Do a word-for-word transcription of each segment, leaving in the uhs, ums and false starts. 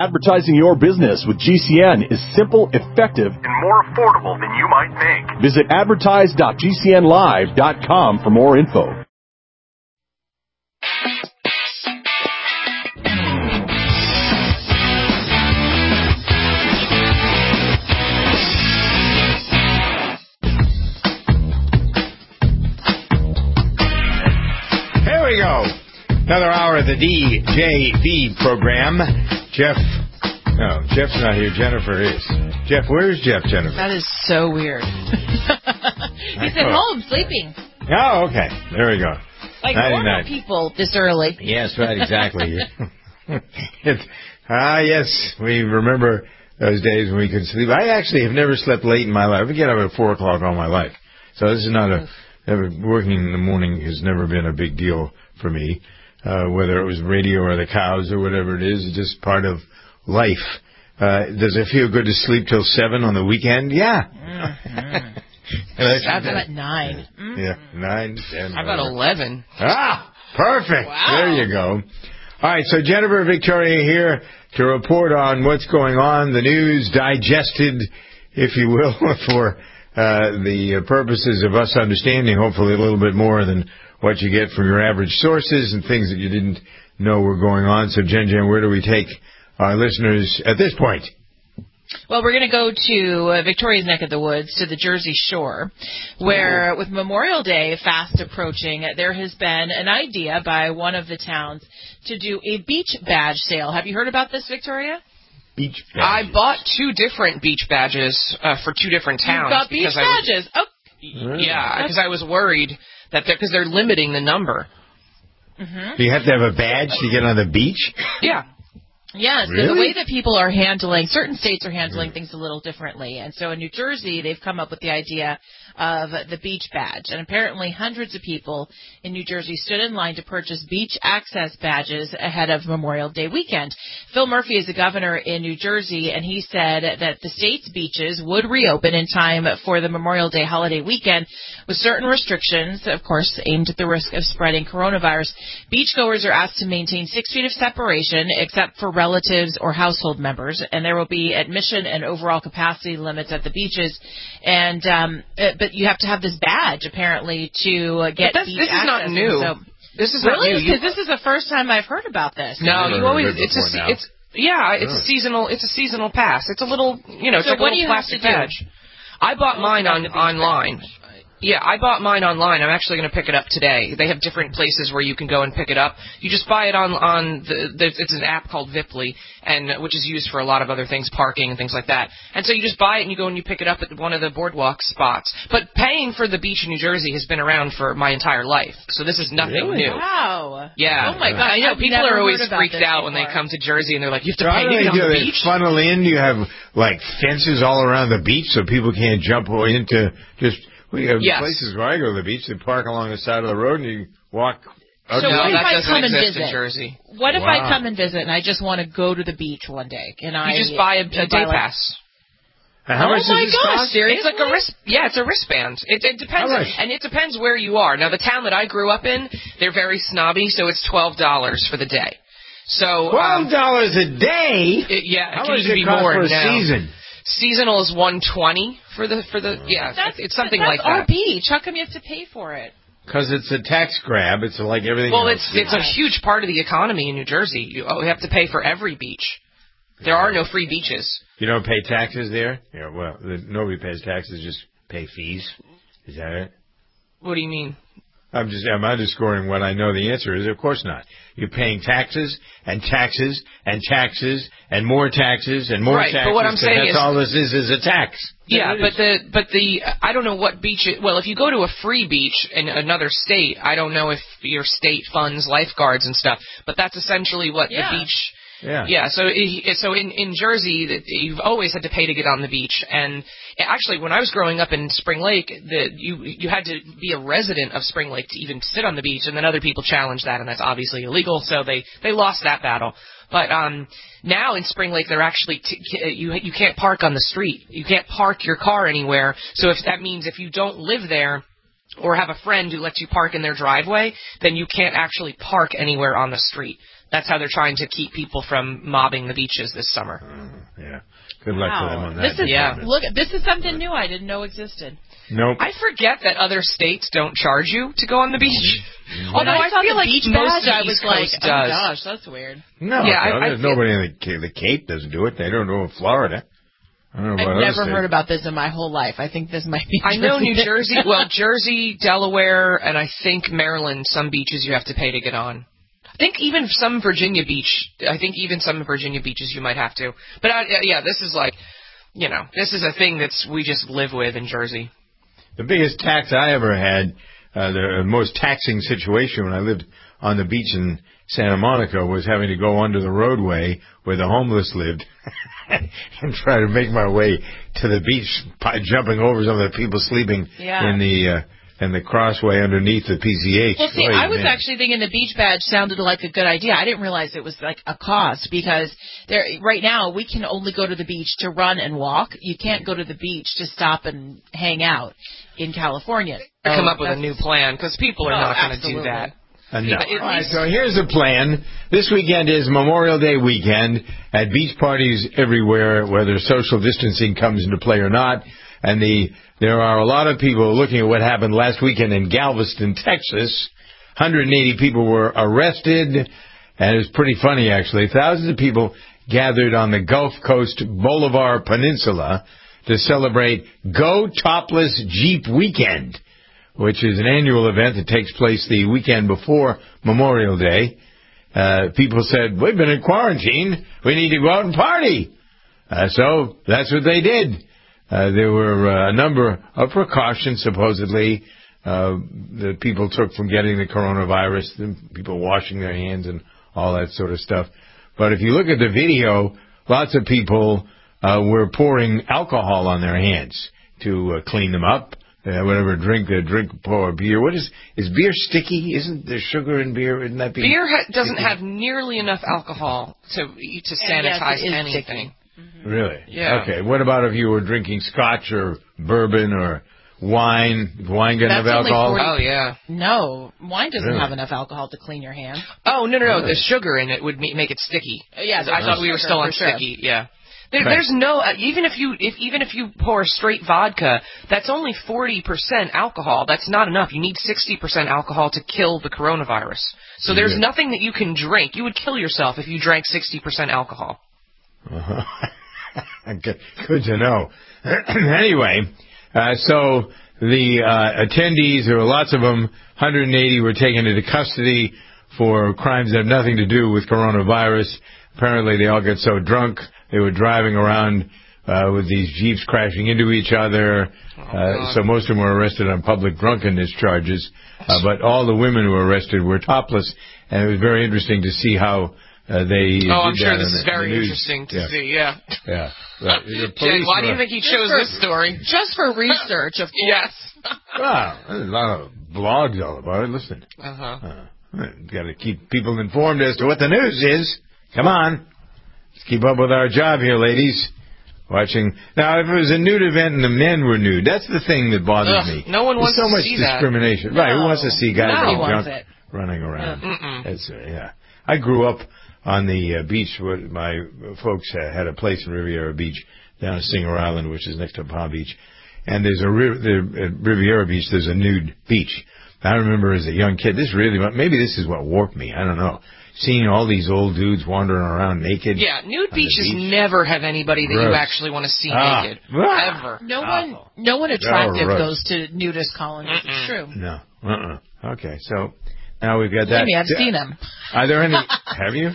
Advertising your business with G C N is simple, effective, and more affordable than you might think. Visit advertise dot g c n live dot com for more info. Here we go. Another hour of the D J V program. Jeff, no, Jeff's not here. Jennifer is. Jeff, where's Jeff, Jennifer? That is so weird. He's at home sleeping. Oh, okay. There we go. Like normal people this early. Yes, right, exactly. it's, ah, yes, we remember those days when we could sleep. I actually have never slept late in my life. I get up at four o'clock all my life. So this is not a, never, working in the morning has never been a big deal for me. Uh, whether it was radio or the cows or whatever it is, it's just part of life. Uh, does it feel good to sleep till seven on the weekend? Yeah. Mm-hmm. Seven at nine. Mm-hmm. Yeah, nine, ten. How about eleven? Ah, perfect. Wow. There you go. All right, so Jennifer Victoria here to report on what's going on, the news digested, if you will, for uh, the purposes of us understanding, hopefully a little bit more than what you get from your average sources and things that you didn't know were going on. So, Jen Jen, where do we take our listeners at this point? Well, we're going to go to uh, Victoria's neck of the woods, to the Jersey Shore, where with Memorial Day fast approaching, there has been an idea by one of the towns to do a beach badge sale. Have you heard about this, Victoria? Beach badges. I bought two different beach badges uh, for two different towns. You got beach badges? Was, oh. Really? Yeah, because I was worried that they're, because they're limiting the number. Mm-hmm. Do you have to have a badge to get on the beach? Yeah. Yeah, so really? the way that people are handling, certain states are handling things a little differently. And so in New Jersey, they've come up with the idea of the beach badge. And apparently hundreds of people in New Jersey stood in line to purchase beach access badges ahead of Memorial Day weekend. Phil Murphy is the governor in New Jersey, and he said that the state's beaches would reopen in time for the Memorial Day holiday weekend with certain restrictions, of course, aimed at the risk of spreading coronavirus. Beachgoers are asked to maintain six feet of separation, except for relatives or household members, and there will be admission and overall capacity limits at the beaches. And um, but you have to have this badge apparently to get this, beach this access. is not new. So, this is really? not new. Because this is the first time I've heard about this. No, you always it's a now. it's yeah it's oh. a seasonal it's a seasonal pass. It's a little you know it's so like a what little do you plastic have to badge. I bought mine on online. Badge. Yeah, I bought mine online. I'm actually going to pick it up today. They have different places where you can go and pick it up. You just buy it on on the, the it's an app called Viply, and which is used for a lot of other things, parking and things like that. And so you just buy it and you go and you pick it up at one of the boardwalk spots. But paying for the beach in New Jersey has been around for my entire life, so this is nothing really? new. Wow. Yeah. Oh my God. I know I've people never are always heard about freaked this out when they before. come to Jersey and they're like, you have to So pay how do to they get on do the it? beach. Funnel in? You have like fences all around the beach so people can't jump into just. We have Yes. places where I go to the beach. They park along the side of the road and you walk. So no, what if that I doesn't come and exist visit? in Jersey. What if Wow. I come and visit and I just want to go to the beach one day? And I You just buy a, a buy day like, pass. And how Oh much my does this gosh, cost? seriously? It's like a wrist. Yeah, it's a wristband. It, it depends, How much? and it depends where you are. Now, the town that I grew up in, they're very snobby, so it's twelve dollars for the day. So Twelve um, dollars a day. it, yeah, How it can much even it be cost more for a now. season? Seasonal is one twenty for the for the yeah. That's, it's something that's like our that. beach. How come you have to pay for it? Because it's a tax grab. It's like everything Well, else. it's it's a huge part of the economy in New Jersey. You oh, you have to pay for every beach. There are no free beaches. You don't pay taxes there? Yeah, well, the, nobody pays taxes, just pay fees. Is that it? What do you mean? I'm just I'm underscoring what I know the answer is. Of course not. You're paying taxes and taxes and taxes and more taxes and more Right, taxes. but what I'm 'cause saying that's is- all this is is a tax. Yeah, It but is. the but the I don't know what beach. It, well, if you go to a free beach in another state, I don't know if your state funds lifeguards and stuff. But that's essentially what Yeah. the beach. Yeah. Yeah. So it, so in in Jersey, that you've always had to pay to get on the beach. And actually, when I was growing up in Spring Lake, the you you had to be a resident of Spring Lake to even sit on the beach. And then other people challenged that, and that's obviously illegal. So they they lost that battle. But um, now in Spring Lake, they're actually t- you you can't park on the street. You can't park your car anywhere. So if that means if you don't live there or have a friend who lets you park in their driveway, then you can't actually park anywhere on the street. That's how they're trying to keep people from mobbing the beaches this summer. Uh, yeah. Good luck Wow. to them on that. This is Yeah. look. This is something new I didn't know existed. Nope. I forget that other states don't charge you to go on the beach. Mm-hmm. Although When I, saw feel the like beach most badge, of I the was East like, Coast oh does. gosh, that's weird. No, Yeah, I- no, I there's feel- nobody in the Cape. The Cape doesn't do it. They don't do it in Florida. I don't know about I've other never states. heard about this in my whole life. I think this might be. I know Jersey. New Jersey, well, Jersey, Delaware, and I think Maryland, some beaches you have to pay to get on. I think even some Virginia beach, I think even some Virginia beaches you might have to. But uh, yeah, this is like, you know, this is a thing that's we just live with in Jersey. The biggest tax I ever had, uh, the most taxing situation when I lived on the beach in Santa Monica was having to go under the roadway where the homeless lived and try to make my way to the beach, jumping over some of the people sleeping Yeah. in the uh, in the crossway underneath the P C H. Well, see, Wait, I was man. actually thinking the beach badge sounded like a good idea. I didn't realize it was like a cost because there right now we can only go to the beach to run and walk. You can't go to the beach to stop and hang out in California. Or come So up with a that's- new plan because people are Oh, not going to do absolutely. that. Uh, no. But at All right, least- so here's the plan. This weekend is Memorial Day weekend at beach parties everywhere, whether social distancing comes into play or not. And the there are a lot of people looking at what happened last weekend in Galveston, Texas. one hundred eighty people were arrested, and it was pretty funny, actually. Thousands of people gathered on the Gulf Coast Bolivar Peninsula to celebrate Go Topless Jeep Weekend, which is an annual event that takes place the weekend before Memorial Day. Uh, people said, we've been in quarantine. We need to go out and party. Uh, so that's what they did. Uh, there were uh, a number of precautions, supposedly, uh, that people took from getting the coronavirus, the people washing their hands and all that sort of stuff. But if you look at the video, lots of people uh, were pouring alcohol on their hands to uh, clean them up. Uh, whatever drink, uh, drink, pour beer. What is is beer sticky? Isn't there sugar in beer? Isn't that beer? Beer ha- doesn't sticky? have nearly enough alcohol to to And yes, sanitize it is anything. sticky. Really? Yeah. Okay. What about if you were drinking scotch or bourbon or wine? Wine get enough That's only alcohol? forty Oh yeah. No, wine doesn't Really? have enough alcohol to clean your hand. Oh no no no! Really? The sugar in it would ma- make it sticky. Uh, yeah, I thought we were sugar, still on for sure. sticky. Yeah. There, Right. There's no uh, even if you if even if you pour straight vodka, that's only forty percent alcohol. That's not enough. You need sixty percent alcohol to kill the coronavirus. So there's Yeah. nothing that you can drink. You would kill yourself if you drank sixty percent alcohol. Uh-huh. Good good to know. Anyway, uh, so the uh, attendees, there were lots of them, one hundred eighty were taken into custody for crimes that have nothing to do with coronavirus. Apparently they all got so drunk they were driving around uh, with these Jeeps crashing into each other. Uh, so most of them were arrested on public drunkenness charges. Uh, but all the women who were arrested were topless, and it was very interesting to see how uh, they Oh, I'm did sure that this in is the- in very the news. interesting to Yeah. see. Yeah. Yeah. Right. The Jen, police why do you were- think he Just chose for- this story? Just for research, of course. Yes. Wow, there's a lot of blogs all about it. Listen, Uh huh. uh, got to keep people informed as to what the news is. Come on, let's keep up with our job here, ladies. Watching now, if it was a nude event and the men were nude, that's the thing that bothers Ugh, me. no one There's wants so to much see that. discrimination, right? Who No. wants to see guys Nobody all wants drunk it. running around? Mm-mm. It's, uh, yeah. I grew up on the uh, beach. Where my folks uh, had a place in Riviera Beach down at Singer Island, which is next to Palm Beach. And there's a riv- the, at Riviera Beach. There's a nude beach. I remember as a young kid. This really, maybe this is what warped me. I don't know. Seeing all these old dudes wandering around naked. Yeah, nude on the beaches beach. never have anybody that you Gross. actually want to see Ah. naked. Ah. Ever. No Oh. one, no one attractive gross. goes to nudist colonies. Mm-mm. It's true. No. Uh-uh. Okay. So now we've got Believe that. me, I've seen them. Are there any? Have you?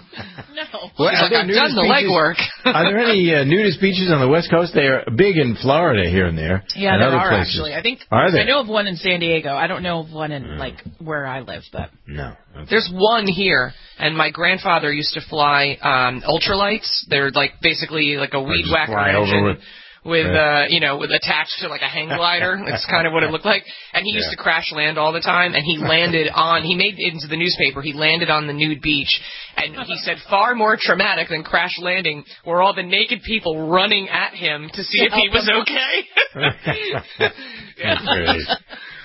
No. Well, She's are like, there I've nudist done the beaches? legwork. Are there any uh, nudist beaches on the West Coast? They are big in Florida here and there. Yeah, and there other are places. actually. I think Are there? I know of one in San Diego. I don't know of one in like where I live, but No. Okay. There's one here, and my grandfather used to fly um ultralights. They're like basically like a weed just whacker fly over engine with- with Yeah. uh you know with attached to like a hang glider. That's kind of what it looked like. And he used Yeah. to crash land all the time. And he landed on. He made it into the newspaper. He landed on the nude beach, and he said far more traumatic than crash landing were all the naked people running at him to see if he was okay. Yeah. That's great.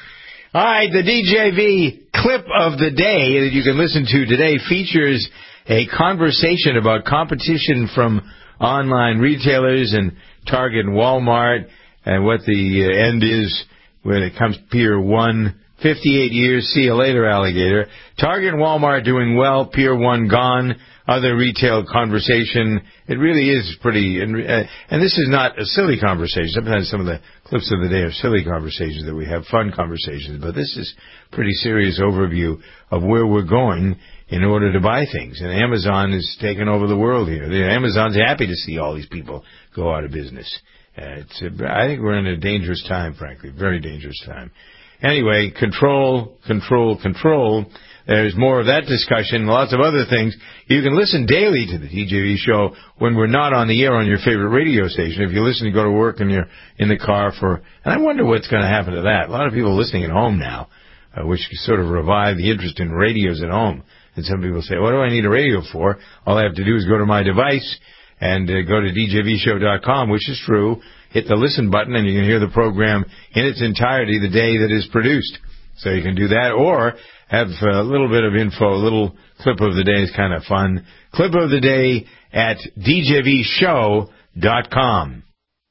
All right, the D J V clip of the day that you can listen to today features a conversation about competition from online retailers and Target and Walmart and what the end is when it comes to Pier one. fifty-eight years, see you later, alligator. Target and Walmart doing well, Pier one gone. Other retail conversation. It really is pretty, and, uh, and this is not a silly conversation. Sometimes some of the clips of the day are silly conversations that we have, fun conversations, but this is pretty serious overview of where we're going in order to buy things. And Amazon is taking over the world here. The, Amazon's happy to see all these people go out of business. Uh, it's, uh, I think we're in a dangerous time, frankly, very dangerous time. Anyway, control, control, control. There's more of that discussion, lots of other things. You can listen daily to the D J V show when we're not on the air on your favorite radio station. If you listen to go to work and you're in the car for, and I wonder what's going to happen to that. A lot of people listening at home now, uh, which sort of revive the interest in radios at home. And some people say, what do I need a radio for? All I have to do is go to my device and uh, go to D J V show dot com, which is true. Hit the listen button and you can hear the program in its entirety the day that is produced. So you can do that, or have a little bit of info. A little clip of the day is kind of fun. Clip of the day at D J V show dot com.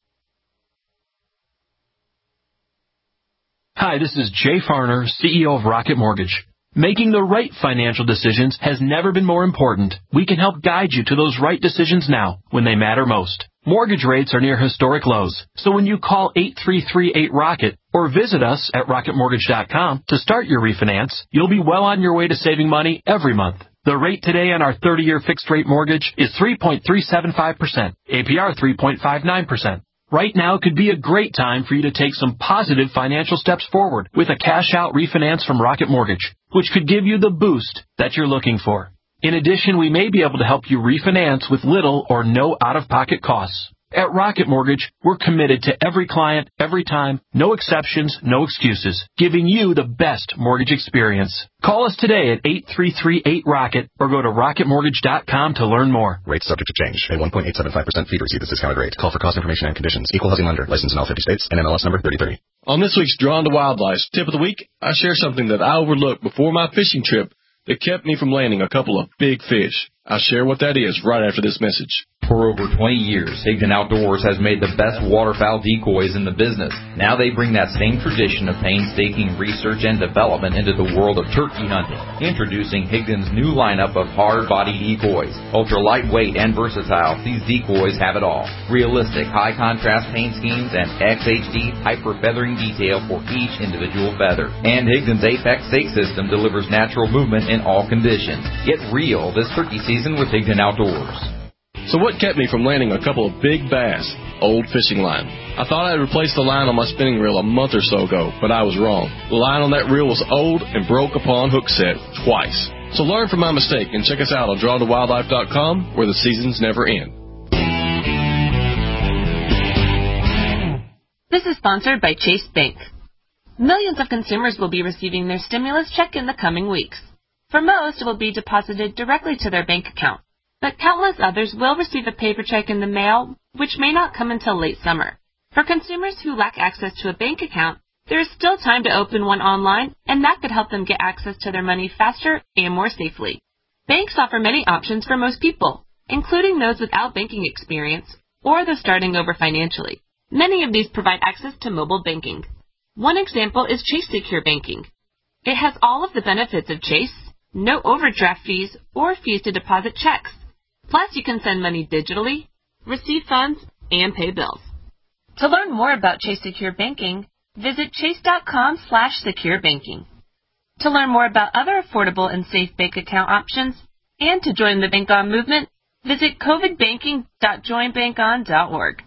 Hi, this is Jay Farner, C E O of Rocket Mortgage. Making the right financial decisions has never been more important. We can help guide you to those right decisions now, when they matter most. Mortgage rates are near historic lows, so when you call eight three three eight ROCKET or visit us at rocket mortgage dot com to start your refinance, you'll be well on your way to saving money every month. The rate today on our thirty-year fixed-rate mortgage is three point three seven five percent, A P R three point five nine percent. Right now could be a great time for you to take some positive financial steps forward with a cash-out refinance from Rocket Mortgage, which could give you the boost that you're looking for. In addition, we may be able to help you refinance with little or no out-of-pocket costs. At Rocket Mortgage, we're committed to every client, every time, no exceptions, no excuses, giving you the best mortgage experience. Call us today at eight three three eight ROCKET or go to rocket mortgage dot com to learn more. Rates subject to change. A one point eight seven five percent fee to receive this discounted rate. Call for cost information and conditions. Equal housing lender. Licensed in all fifty states. And M L S number thirty thirty. On this week's Drawn to Wildlife Tip of the Week, I share something that I overlooked before my fishing trip that kept me from landing a couple of big fish. I'll share what that is right after this message. For over twenty years, Higdon Outdoors has made the best waterfowl decoys in the business. Now they bring that same tradition of painstaking research and development into the world of turkey hunting. Introducing Higdon's new lineup of hard-body decoys. Ultra lightweight and versatile, these decoys have it all. Realistic, high-contrast paint schemes and X H D hyper-feathering detail for each individual feather. And Higdon's Apex stake system delivers natural movement in all conditions. Get real this turkey season with Higdon Outdoors. So what kept me from landing a couple of big bass? Old fishing line. I thought I'd replaced the line on my spinning reel a month or so ago, but I was wrong. The line on that reel was old and broke upon hook set twice. So learn from my mistake and check us out on drawn to wildlife dot com, where the seasons never end. This is sponsored by Chase Bank. Millions of consumers will be receiving their stimulus check in the coming weeks. For most, it will be deposited directly to their bank account. But countless others will receive a paper check in the mail, which may not come until late summer. For consumers who lack access to a bank account, there is still time to open one online, and that could help them get access to their money faster and more safely. Banks offer many options for most people, including those without banking experience or those starting over financially. Many of these provide access to mobile banking. One example is Chase Secure Banking. It has all of the benefits of Chase, no overdraft fees or fees to deposit checks. Plus, you can send money digitally, receive funds, and pay bills. To learn more about Chase Secure Banking, visit chase.com slash secure banking. To learn more about other affordable and safe bank account options, and to join the Bank On movement, visit covid banking dot join bank on dot org.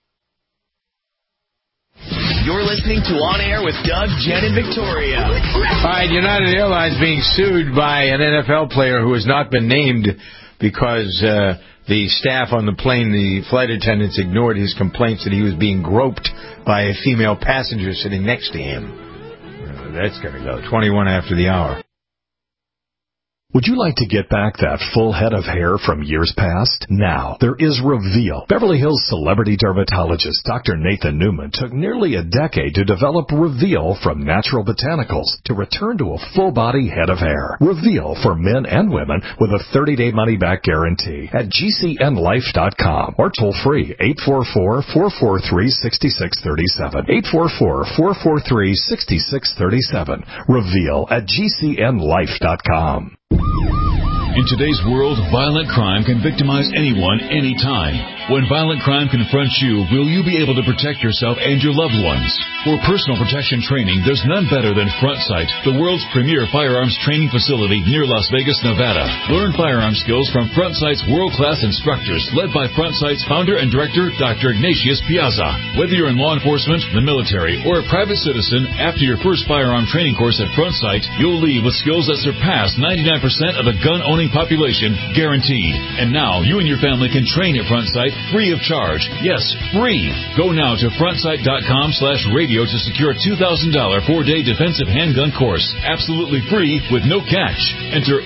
You're listening to On Air with Doug, Jen, and Victoria. All right, United Airlines being sued by an N F L player who has not been named because uh, the staff on the plane, the flight attendants, ignored his complaints that he was being groped by a female passenger sitting next to him. Uh, that's going to go. twenty-one after the hour. Would you like to get back that full head of hair from years past? Now, there is Reveal. Beverly Hills celebrity dermatologist Doctor Nathan Newman took nearly a decade to develop Reveal from natural botanicals to return to a full-body head of hair. Reveal for men and women with a thirty-day money-back guarantee at G C N life dot com or toll-free eight four four, four four three, six six three seven. eight four four, four four three, six six three seven. Reveal at G C N life dot com. In today's world, violent crime can victimize anyone, anytime. When violent crime confronts you, will you be able to protect yourself and your loved ones? For personal protection training, there's none better than FrontSight, the world's premier firearms training facility near Las Vegas, Nevada. Learn firearm skills from FrontSight's world-class instructors, led by FrontSight's founder and director, Doctor Ignatius Piazza. Whether you're in law enforcement, the military, or a private citizen, after your first firearm training course at FrontSight, you'll leave with skills that surpass ninety-nine percent of the gun-owning population, guaranteed. And now, you and your family can train at FrontSight free of charge. Yes, free. Go now to frontsight.com slash radio to secure a two thousand dollars four-day defensive handgun course. Absolutely free with no catch. Enter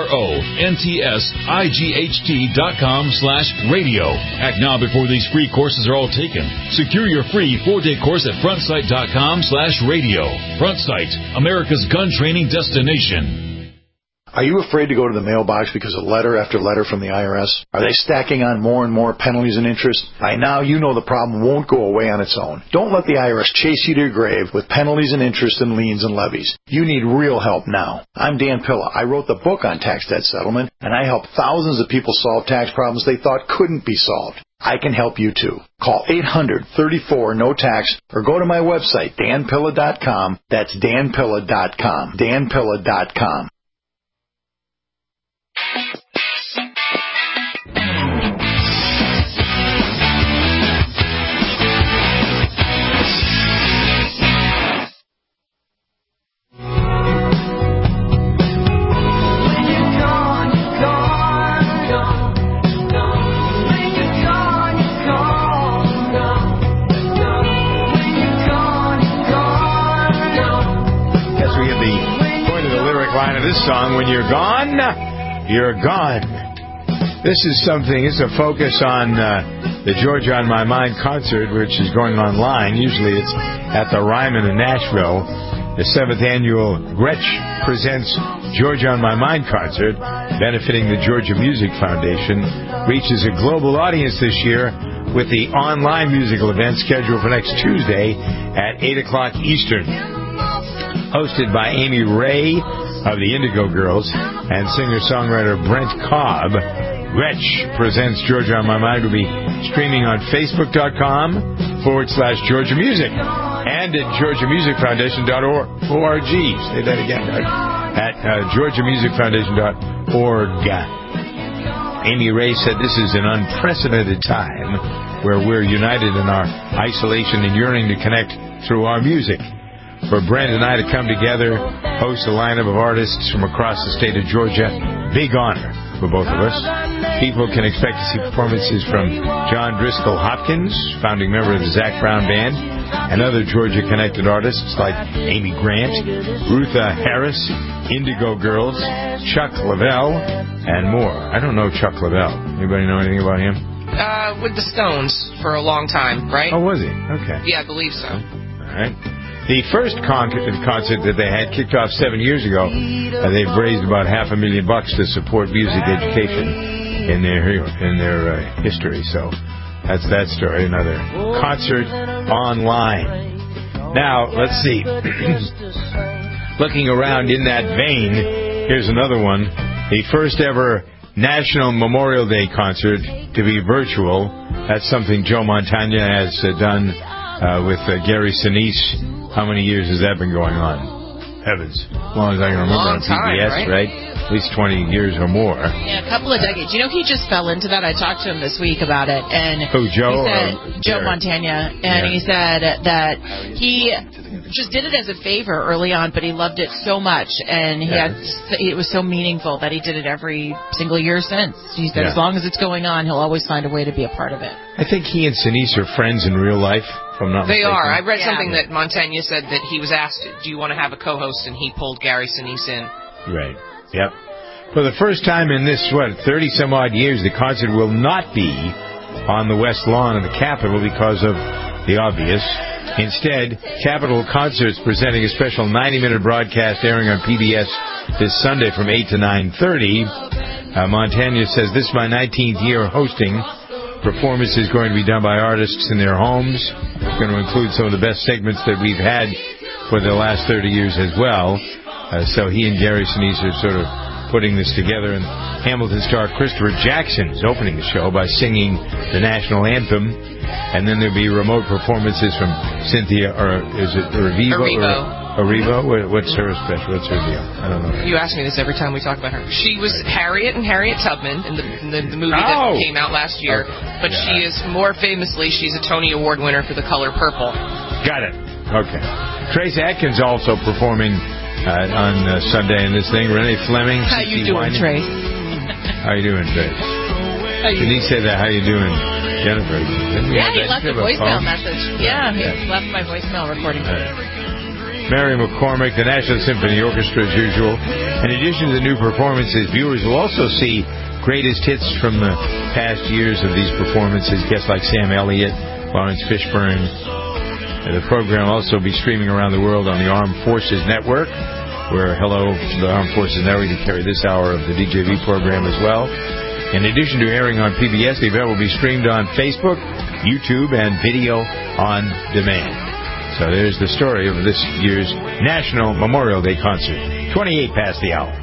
F-R-O-N-T-S-I-G-H-T dot com slash radio. Act now before these free courses are all taken. Secure your free four-day course at frontsight.com slash radio. FrontSight, America's gun training destination. Are you afraid to go to the mailbox because of letter after letter from the I R S? Are they stacking on more and more penalties and interest? By now, you know the problem won't go away on its own. Don't let the I R S chase you to your grave with penalties and interest and liens and levies. You need real help now. I'm Dan Pilla. I wrote the book on tax debt settlement, and I help thousands of people solve tax problems they thought couldn't be solved. I can help you too. Call eight hundred, thirty-four, no tax or go to my website, dan pilla dot com. That's dan pilla dot com. dan pilla dot com. This song, when you're gone, you're gone. This is something, it's a focus on uh, the Georgia on My Mind concert, which is going online. Usually it's at the Ryman in Nashville. The seventh annual Gretsch Presents Georgia on My Mind concert, benefiting the Georgia Music Foundation, reaches a global audience this year with the online musical event scheduled for next Tuesday at eight o'clock Eastern. Hosted by Amy Ray of the Indigo Girls and singer-songwriter Brent Cobb, Gretsch Presents Georgia on My Mind will be streaming on Facebook.com forward slash Georgia Music and at Georgia Music Foundation dot org. Say that again, Doug. At uh, Georgia Music Foundation dot org. Amy Ray said this is an unprecedented time where we're united in our isolation and yearning to connect through our music. For Brent and I to come together, host a lineup of artists from across the state of Georgia, big honor for both of us. People can expect to see performances from John Driscoll Hopkins, founding member of the Zac Brown Band, and other Georgia-connected artists like Amy Grant, Rutha Harris, Indigo Girls, Chuck Leavell, and more. I don't know Chuck Leavell. Anybody know anything about him? Uh, with the Stones for a long time, right? Oh, was he? Okay. Yeah, I believe so. All right. The first con- concert that they had kicked off seven years ago. Uh, they've raised about half a million bucks to support music education in their in their uh, history. So that's that story. Another concert online. Now let's see. Looking around in that vein, here's another one. The first ever National Memorial Day concert to be virtual. That's something Joe Montana has uh, done uh, with uh, Gary Sinise. How many years has that been going on? Heavens. As long as I can remember on P B S, right? right? At least twenty years or more. Yeah, a couple of decades. You know, he just fell into that. I talked to him this week about it. And Who, Joe? He said, or Joe Gary? Montana. And Yeah. he said that he just did it as a favor early on, but he loved it so much. And he Yeah. had it was so meaningful that he did it every single year since. He said Yeah. as long as it's going on, he'll always find a way to be a part of it. I think he and Sinise are friends in real life, if I'm not They mistaken. are. I read Yeah. something that Montaigne said that he was asked, do you want to have a co-host? And he pulled Gary Sinise in. Right. Yep. For the first time in this, what, thirty-some-odd years, the concert will not be on the west lawn of the Capitol because of the obvious. Instead, Capitol Concerts presenting a special ninety-minute broadcast airing on P B S this Sunday from eight to nine thirty. Uh, Montana says, this is my nineteenth year hosting. Performance is going to be done by artists in their homes. It's going to include some of the best segments that we've had for the last thirty years as well. Uh, so he and Gary Sinise are sort of putting this together. And Hamilton star Christopher Jackson is opening the show by singing the national anthem. And then there'll be remote performances from Cynthia, or is it Erivo? Erivo. Erivo? What's her special? What's her deal? I don't know. You ask me this every time we talk about her. She was Harriet and Harriet Tubman in the, in the, the movie oh. that came out last year. Okay. But yeah. she is more famously, she's a Tony Award winner for The Color Purple. Got it. Okay. Trace Atkins also performing uh, on uh, Sunday in this thing. Renee Fleming. How you doing, Wining. Trace? How you doing, Trace? How you Denise said that. How you doing, Jennifer? Yeah, he left a voicemail message. Yeah, he yeah. left my voicemail recording. Right. Mary McCormick, the National Symphony Orchestra as usual. In addition to the new performances, viewers will also see greatest hits from the past years of these performances. Guests like Sam Elliott, Lawrence Fishburne. And the program will also be streaming around the world on the Armed Forces Network, where Hello to the Armed Forces Network to carry this hour of the D J V program as well. In addition to airing on P B S, the event will be streamed on Facebook, YouTube, and video on demand. So there's the story of this year's National Memorial Day concert. twenty-eight past the hour.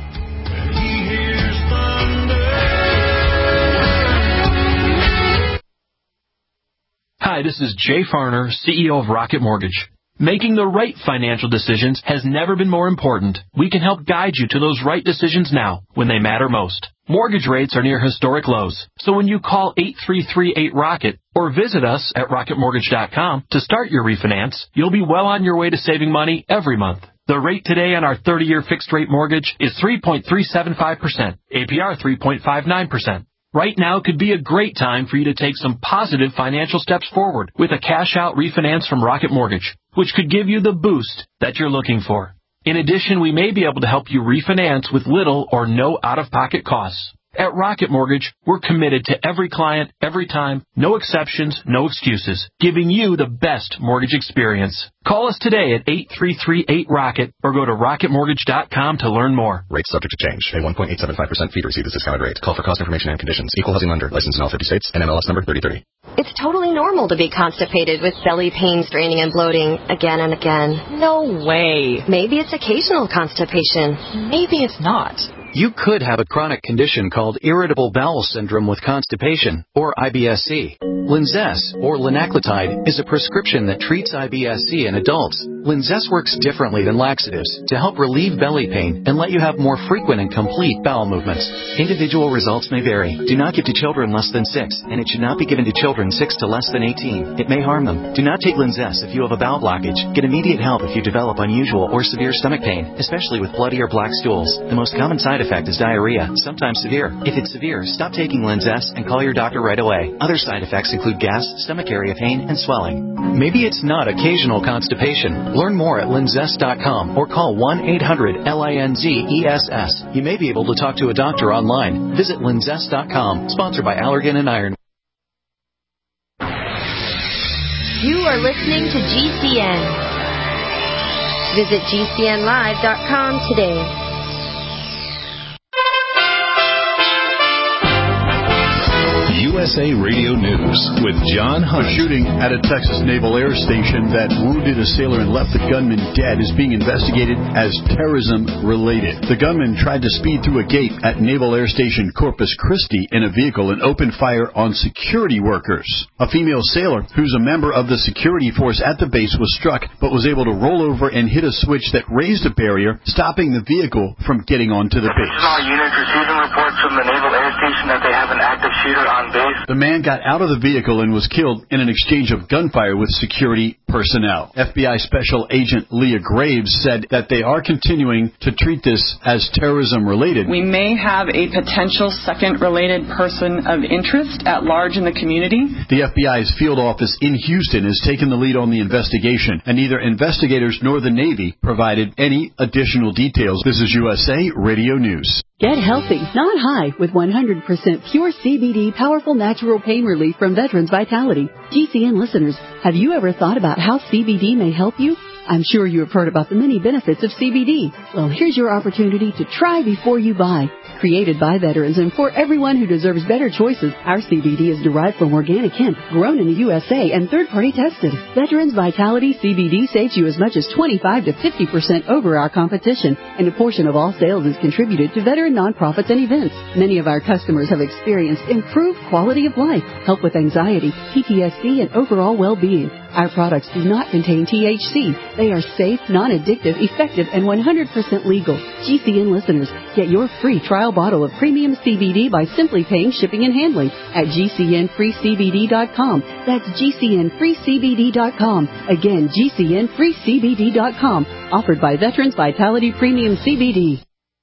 Hi, this is Jay Farner, C E O of Rocket Mortgage. Making the right financial decisions has never been more important. We can help guide you to those right decisions now, when they matter most. Mortgage rates are near historic lows, so when you call eight three three eight ROCKET or visit us at rocket mortgage dot com to start your refinance, you'll be well on your way to saving money every month. The rate today on our thirty-year fixed-rate mortgage is three point three seven five percent, A P R three point five nine percent. Right now could be a great time for you to take some positive financial steps forward with a cash-out refinance from Rocket Mortgage, which could give you the boost that you're looking for. In addition, we may be able to help you refinance with little or no out-of-pocket costs. At Rocket Mortgage, we're committed to every client, every time, no exceptions, no excuses, giving you the best mortgage experience. Call us today at eight three three eight ROCKET or go to rocket mortgage dot com to learn more. Rates subject to change. Pay one point eight seven five percent fee to receive this discounted rate. Call for cost information and conditions. Equal housing lender. Licensed in all fifty states. N M L S number thirty thirty. It's totally normal to be constipated with belly pain, straining, and bloating again and again. No way. Maybe it's occasional constipation. Maybe it's not. You could have a chronic condition called irritable bowel syndrome with constipation, or I B S C. Linzess, or linaclotide, is a prescription that treats I B S C in adults. Linzess works differently than laxatives to help relieve belly pain and let you have more frequent and complete bowel movements. Individual results may vary. Do not give to children less than six, and it should not be given to children six to less than eighteen. It may harm them. Do not take Linzess if you have a bowel blockage. Get immediate help if you develop unusual or severe stomach pain, especially with bloody or black stools. The most common side effect is diarrhea, sometimes severe. If it's severe, stop taking Linzess and call your doctor right away. Other side effects include gas, stomach area pain, and swelling. Maybe it's not occasional constipation. Learn more at linzess dot com or call one eight hundred L I N Z E S S. You may be able to talk to a doctor online. Visit linzess dot com. Sponsored by Allergan and Iron. You are listening to G C N. Visit G C N live dot com today. U S A Radio News with John Hunt. A shooting at a Texas Naval Air Station that wounded a sailor and left the gunman dead is being investigated as terrorism-related. The gunman tried to speed through a gate at Naval Air Station Corpus Christi in a vehicle and opened fire on security workers. A female sailor, who's a member of the security force at the base, was struck but was able to roll over and hit a switch that raised a barrier, stopping the vehicle from getting onto the base. All units receiving reports from the Naval Air Station that they have an active shooter on base. The man got out of the vehicle and was killed in an exchange of gunfire with security personnel. F B I Special Agent Leah Graves said that they are continuing to treat this as terrorism-related. We may have a potential second-related person of interest at large in the community. The F B I's field office in Houston has taken the lead on the investigation, and neither investigators nor the Navy provided any additional details. This is U S A Radio News. Get healthy, not high, with one hundred percent pure C B D powerful natural pain relief from Veterans Vitality. G C N listeners, have you ever thought about how C B D may help you? I'm sure you have heard about the many benefits of C B D. Well, here's your opportunity to try before you buy. Created by veterans and for everyone who deserves better choices, our C B D is derived from organic hemp, grown in the U S A, and third-party tested. Veterans Vitality C B D saves you as much as twenty-five to fifty percent over our competition, and a portion of all sales is contributed to veteran nonprofits and events. Many of our customers have experienced improved quality of life, help with anxiety, P T S D, and overall well-being. Our products do not contain T H C. They are safe, non-addictive, effective, and one hundred percent legal. G C N listeners, get your free trial bottle of premium C B D by simply paying shipping and handling at G C N free C B D dot com. That's G C N free C B D dot com. Again, G C N free C B D dot com. Offered by Veterans Vitality Premium C B D.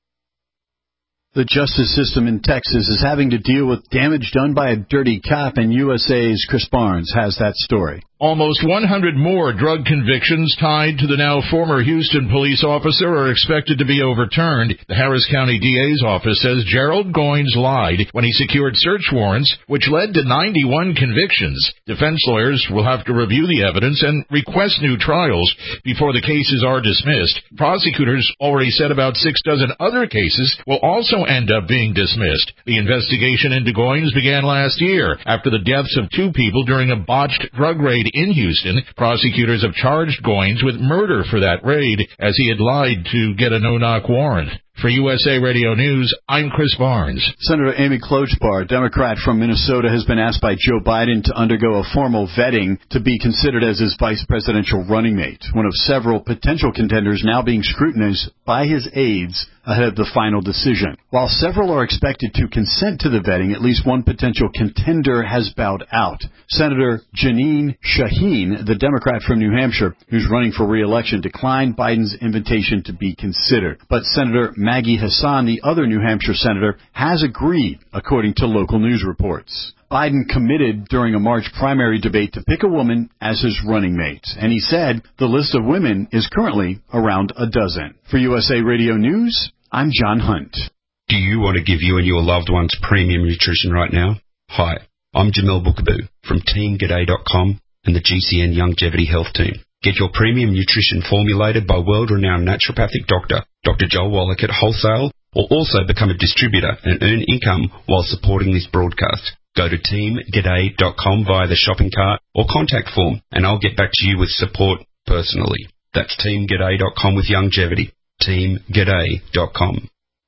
The justice system in Texas is having to deal with damage done by a dirty cop, and U S A's Chris Barnes has that story. Almost one hundred more drug convictions tied to the now former Houston police officer are expected to be overturned. The Harris County D A's office says Gerald Goins lied when he secured search warrants, which led to ninety-one convictions. Defense lawyers will have to review the evidence and request new trials before the cases are dismissed. Prosecutors already said about six dozen other cases will also end up being dismissed. The investigation into Goins began last year after the deaths of two people during a botched drug raid in Houston. Prosecutors have charged Goins with murder for that raid, as he had lied to get a no-knock warrant. For U S A Radio News, I'm Chris Barnes. Senator Amy Klobuchar, Democrat from Minnesota, has been asked by Joe Biden to undergo a formal vetting to be considered as his vice presidential running mate, one of several potential contenders now being scrutinized by his aides ahead of the final decision. While several are expected to consent to the vetting, at least one potential contender has bowed out. Senator Jeanine Shaheen, the Democrat from New Hampshire, who's running for re-election, declined Biden's invitation to be considered. But Senator Maggie Hassan, the other New Hampshire senator, has agreed, according to local news reports. Biden committed during a March primary debate to pick a woman as his running mate, and he said the list of women is currently around a dozen. For U S A Radio News, I'm John Hunt. Do you want to give you and your loved ones premium nutrition right now? Hi, I'm Jamel Bookaboo from Team G'day dot com and the G C N Longevity Health Team. Get your premium nutrition formulated by world-renowned naturopathic doctor, Doctor Joel Wallach at wholesale, or also become a distributor and earn income while supporting this broadcast. Go to Team G'day dot com via the shopping cart or contact form, and I'll get back to you with support personally. That's Team G'day dot com with longevity. Team G'day dot com.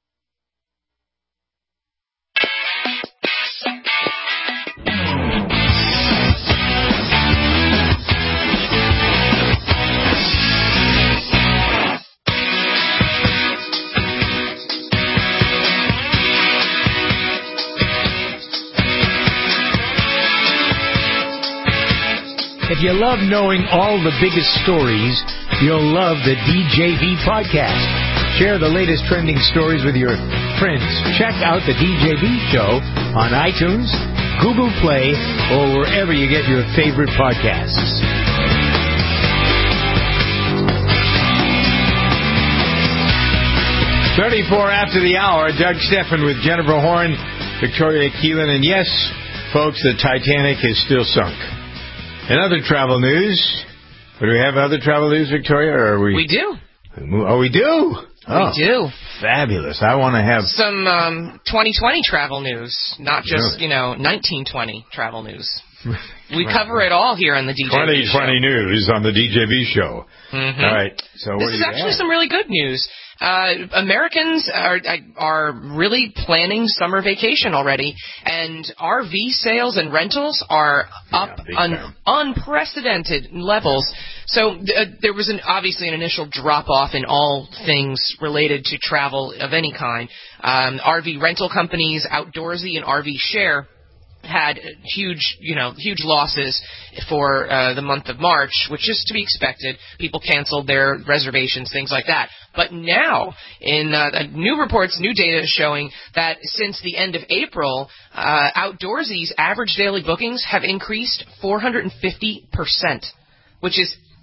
If you love knowing all the biggest stories, you'll love the D J V podcast. Share the latest trending stories with your friends. Check out the D J V show on iTunes, Google Play, or wherever you get your favorite podcasts. thirty-four after the hour, Doug Steffen with Jennifer Horn, Victoria Keelan, and yes, folks, the Titanic is still sunk. In other travel news, do we have other travel news, Victoria? Or are we? We do. Oh, we do? Oh, we do. Fabulous. I want to have some um, twenty twenty travel news, not just, you know, nineteen twenty travel news. We cover it all here on the D J V twenty twenty show. news on the D J V show. Mm-hmm. All right. So this is actually at? some really good news. Uh, Americans are are really planning summer vacation already, and R V sales and rentals are up yeah, on unprecedented levels. So uh, there was an obviously an initial drop-off in all things related to travel of any kind. Um, R V rental companies, Outdoorsy and R V Share, had huge, you know, huge losses for uh, the month of March, which is to be expected. People canceled their reservations, things like that. But now, in uh, new reports, new data is showing that since the end of April, uh, Outdoorsy's average daily bookings have increased four hundred fifty percent, which is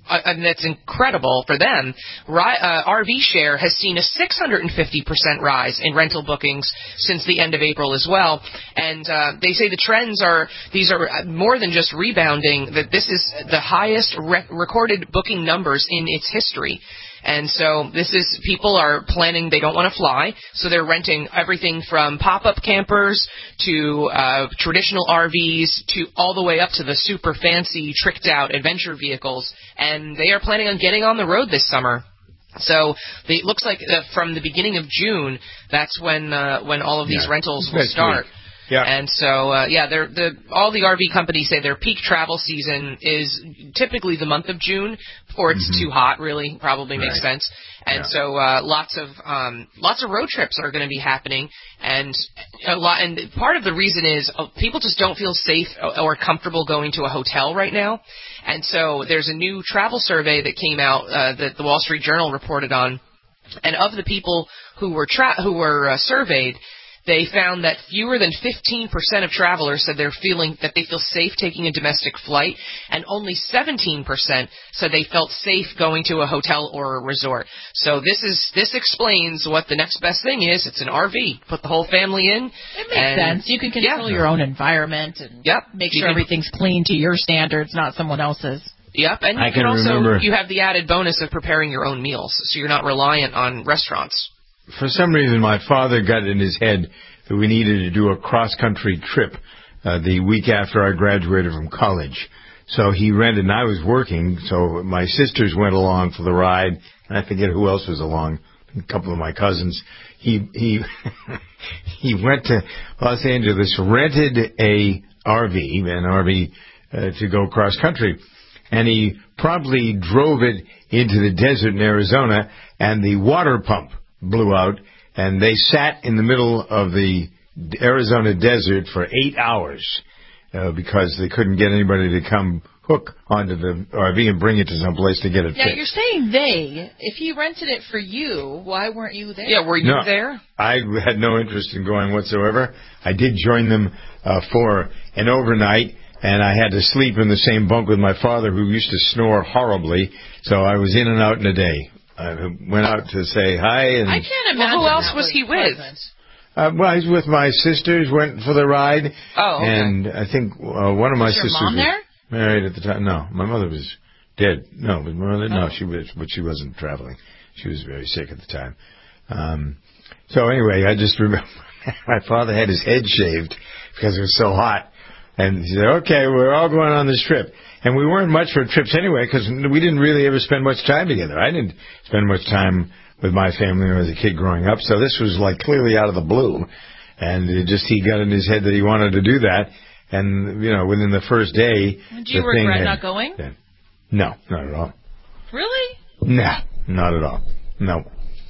uh, and that's incredible for them. Ri- uh, R V Share has seen a six hundred fifty percent rise in rental bookings since the end of April as well. And uh, they say the trends are, these are more than just rebounding, that this is the highest re- recorded booking numbers in its history. And so this is, people are planning, they don't want to fly, so they're renting everything from pop-up campers to uh, traditional R Vs to all the way up to the super fancy, tricked-out adventure vehicles. And they are planning on getting on the road this summer. So they, it looks like uh, from the beginning of June, that's when uh, when all of these yeah. rentals will start. Week. Yeah. And so, uh, yeah, they're, the, all the R V companies say their peak travel season is typically the month of June, before it's mm-hmm. too hot, really, probably makes right. sense. And yeah. so, uh, lots of, um, lots of road trips are going to be happening. And a lot, and part of the reason is uh, people just don't feel safe or comfortable going to a hotel right now. And so there's a new travel survey that came out, uh, that the Wall Street Journal reported on. And of the people who were tra- who were uh, surveyed, they found that fewer than fifteen percent of travelers said they're feeling that they feel safe taking a domestic flight, and only seventeen percent said they felt safe going to a hotel or a resort. So this is this explains what the next best thing is. It's an R V. Put the whole family in. It makes and, sense. You can control yeah. your own environment and yep. make you sure can, everything's clean to your standards, not someone else's. Yep, and you I can, can also remember, you have the added bonus of preparing your own meals, so you're not reliant on restaurants. For some reason, my father got in his head that we needed to do a cross-country trip uh, the week after I graduated from college. So he rented, and I was working, so my sisters went along for the ride, and I forget who else was along, a couple of my cousins. He he he went to Los Angeles, rented a R V, an R V uh, to go cross-country, and he promptly drove it into the desert in Arizona, and the water pump blew out, and they sat in the middle of the Arizona desert for eight hours uh, because they couldn't get anybody to come hook onto the R V and bring it to some place to get it now, fixed. Now, you're saying they. If he rented it for you, why weren't you there? Yeah, were you no, there? I had no interest in going whatsoever. I did join them uh, for an overnight, and I had to sleep in the same bunk with my father, who used to snore horribly, so I was in and out in a day. I went out to say hi. And I can't imagine. Well, who else was, was he with? with? Uh, well, I was with my sisters, went for the ride. Oh, okay. And I think uh, one of my was your sisters mom was there? married at the time. No, my mother was dead. No, but my mother, oh. no, she was, but she wasn't traveling. She was very sick at the time. Um, so anyway, I just remember my father had his head shaved because it was so hot. And he said, okay, we're all going on this trip. And we weren't much for trips anyway because we didn't really ever spend much time together. I didn't spend much time with my family when I was a kid growing up. So this was like clearly out of the blue. And it just he got in his head that he wanted to do that. And, you know, within the first day. Do you regret had, not going? Yeah, no, not at all. Really? No, not at all. No.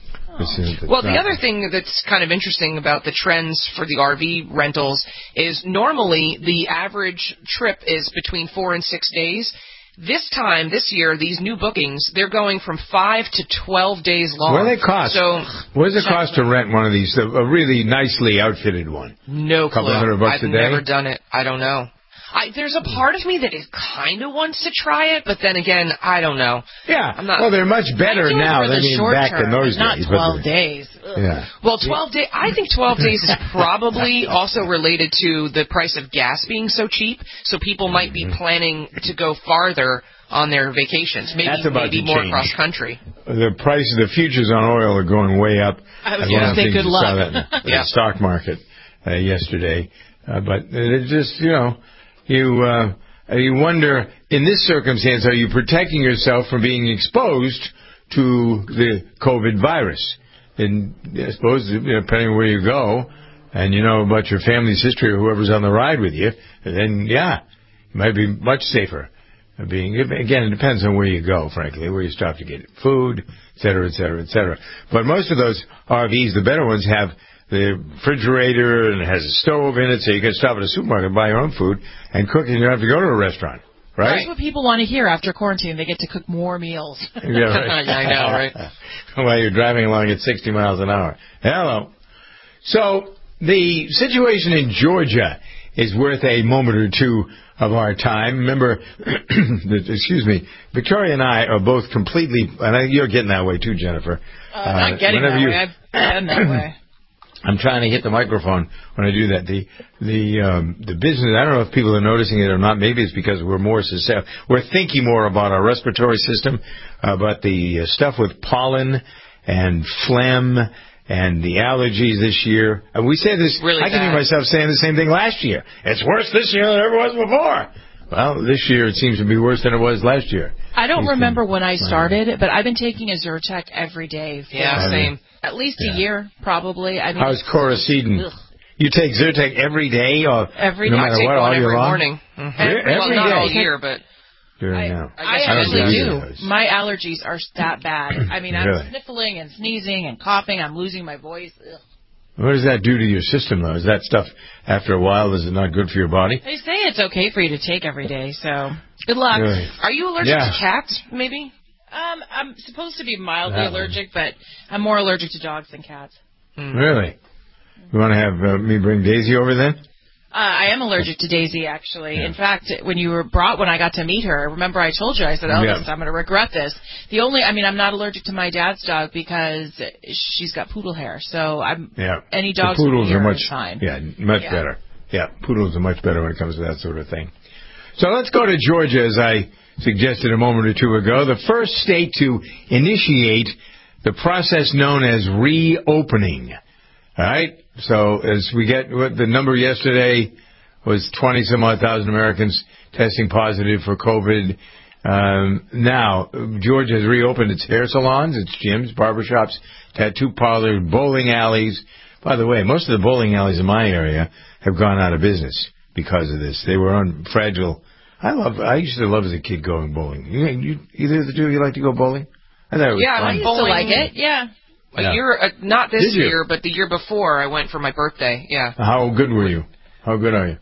Well, the other thing that's kind of interesting about the trends for the R V rentals is normally the average trip is between four and six days. This time, this year, these new bookings, they're going from five to twelve days long. What do they cost? So, what does it cost to rent one of these, a really nicely outfitted one? No clue. A couple hundred bucks I've a day? never done it. I don't know. I, there's a part of me that is kind of wants to try it, but then again, I don't know. Yeah. I'm not, well, they're much better now than back in those not days. Not twelve days. Ugh. Yeah. Well, twelve days. I think twelve days is probably also related to the price of gas being so cheap. So people might be planning to go farther on their vacations. Maybe That's about maybe to more change. cross country. The price of the futures on oil are going way up. I was going to say good luck. Saw that in yeah. the stock market uh, yesterday, uh, but it just you know you. Uh, You wonder, in this circumstance, are you protecting yourself from being exposed to the COVID virus? And I suppose, you know, depending on where you go, and you know about your family's history or whoever's on the ride with you, then, yeah, it might be much safer. Being Again, it depends on where you go, frankly, where you stop to get food, et cetera, et cetera, et cetera. But most of those R Vs, the better ones, have the refrigerator and it has a stove in it, so you can stop at a supermarket and buy your own food and cook, and you don't have to go to a restaurant, right? That's what people want to hear after quarantine. They get to cook more meals. Yeah, right. I know, right? While you're driving along at sixty miles an hour. Hello. So the situation in Georgia is worth a moment or two of our time. Remember, excuse me, Victoria and I are both completely, and I, you're getting that way too, Jennifer. Uh, uh, not getting that you, way. I've been that way. I'm trying to hit the microphone when I do that. The the um, the business. I don't know if people are noticing it or not. Maybe it's because we're more susceptible. We're thinking more about our respiratory system, uh, but the uh, stuff with pollen and phlegm and the allergies this year. And we say this. Really I can bad. hear myself saying the same thing last year. It's worse this year than it ever was before. Well, this year it seems to be worse than it was last year. I don't These remember things. when I started, but I've been taking a Zyrtec every day. For Yeah, same. At least Yeah. a year, probably. I mean, How's Coricidin? Ugh. You take Zyrtec every day, or Every no day. matter I take what, one all year every long? morning. Mm-hmm. Every well, not day. all year, but During I, now. I I guess I actually don't do. do those. My allergies are that bad. I mean, I'm Really? sniffling and sneezing and coughing. I'm losing my voice. Ugh. What does that do to your system, though? Is that stuff, after a while, is it not good for your body? They say it's okay for you to take every day, so good luck. Really? are you allergic Yeah. to cats, maybe? Um, I'm supposed to be mildly That one. allergic, but I'm more allergic to dogs than cats. Hmm. Really? You want to have uh, me bring Daisy over then? Uh, I am allergic to Daisy, actually. Yeah. In fact, when you were brought, when I got to meet her, remember I told you, I said, oh, Yeah. this, I'm going to regret this. The only, I mean, I'm not allergic to my dad's dog because she's got poodle hair, so I'm, Yeah. any dogs the poodles with are hair much, is fine. Yeah, much Yeah. better. Yeah, poodles are much better when it comes to that sort of thing. So let's go to Georgia, as I suggested a moment or two ago, the first state to initiate the process known as reopening. All right? So as we get, what the number yesterday was twenty some odd thousand Americans testing positive for COVID. Um, now, Georgia has reopened its hair salons, its gyms, barbershops, tattoo parlors, bowling alleys. By the way, most of the bowling alleys in my area have gone out of business because of this. They were on fragile. I love. I used to love as a kid going bowling. You, you either of the two of you like to go bowling? I thought it was Yeah, fun. I used to Bowling. like it, yeah. A Yeah. year, uh, not this Did you? year, but the year before, I went for my birthday. Yeah. How good were you? How good are you?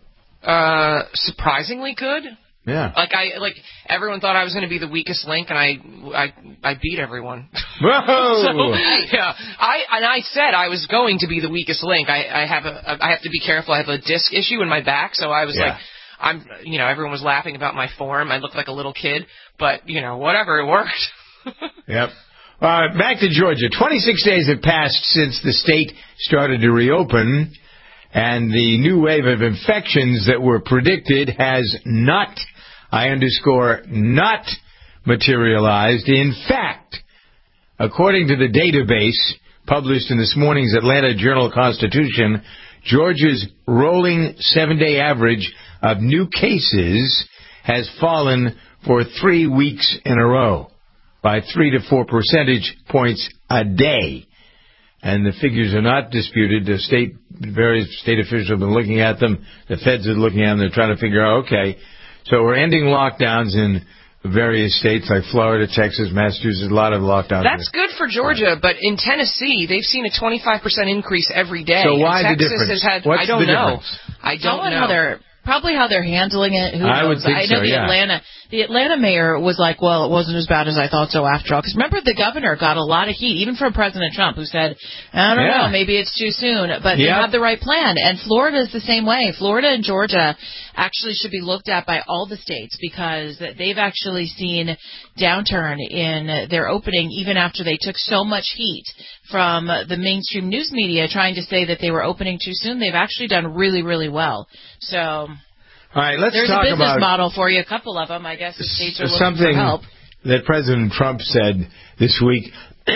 Uh, surprisingly good. Yeah. Like I, like everyone thought I was going to be the weakest link, and I, I, I beat everyone. Whoa! So, yeah, I and I said I was going to be the weakest link. I, I have a, I have to be careful. I have a disc issue in my back, so I was Yeah. like, I'm, you know, everyone was laughing about my form. I looked like a little kid, but you know, whatever, it worked. Yep. Uh, back to Georgia. twenty-six days have passed since the state started to reopen, and the new wave of infections that were predicted has not, I underscore, not materialized. In fact, according to the database published in this morning's Atlanta Journal-Constitution, Georgia's rolling seven-day average of new cases has fallen for three weeks in a row, by three to four percentage points a day. And the figures are not disputed. The state, various state officials have been looking at them. The feds are looking at them. They're trying to figure out, okay, so we're ending lockdowns in various states like Florida, Texas, Massachusetts, a lot of lockdowns. That's good for Georgia, but in Tennessee, they've seen a twenty-five percent increase every day. So why and the Texas difference? Has had, What's I don't the know. difference? I don't Someone know. How they're, probably how they're handling it. Who I knows? would think I know so, the yeah. Atlanta, the Atlanta mayor was like, well, it wasn't as bad as I thought so after all. Because remember, the governor got a lot of heat, even from President Trump, who said, I don't Yeah. know, maybe it's too soon. But they Yep. had the right plan. And Florida is the same way. Florida and Georgia actually should be looked at by all the states because they've actually seen downturn in their opening even after they took so much heat from the mainstream news media trying to say that they were opening too soon. They've actually done really, really well. So All right, let's there's talk a business about model for you, a couple of them. I guess the states are looking something for help. that President Trump said this week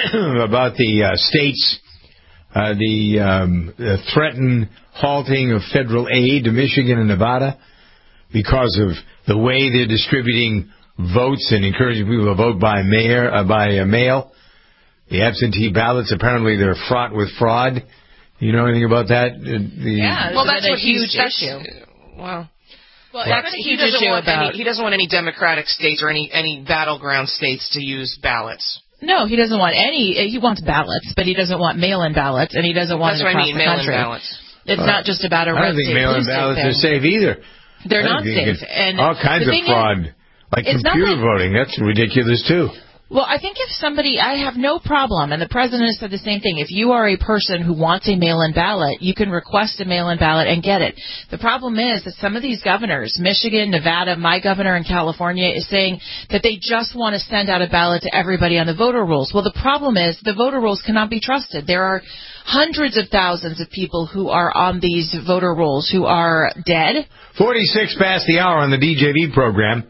about the uh, states, uh, the, um, the threatened halting of federal aid to Michigan and Nevada because of the way they're distributing votes and encouraging people to vote by mayor, uh, by uh, mail. The absentee ballots, apparently they're fraught with fraud. You know anything about that? Uh, The, Yeah, well, it's that's been a what huge he's that's, issue. Well, Well, that's, it's been a he huge doesn't issue want about. any. He doesn't want any Democratic states or any any battleground states to use ballots. No, he doesn't want any. He wants ballots, but he doesn't want mail-in ballots, and he doesn't want That's it what I across mean, the mail-in country. ballots. It's Uh, not just about a I red don't think state, mail-in blue state ballots thing. are safe either. They're I not think you safe, get and all kinds the of thing is- fraud, like it's not computer like- voting. That's ridiculous too. Well, I think if somebody, I have no problem, and the president has said the same thing, if you are a person who wants a mail-in ballot, you can request a mail-in ballot and get it. The problem is that some of these governors, Michigan, Nevada, my governor in California, is saying that they just want to send out a ballot to everybody on the voter rolls. Well, the problem is the voter rolls cannot be trusted. There are hundreds of thousands of people who are on these voter rolls who are dead. forty-six past the hour on the D J V program.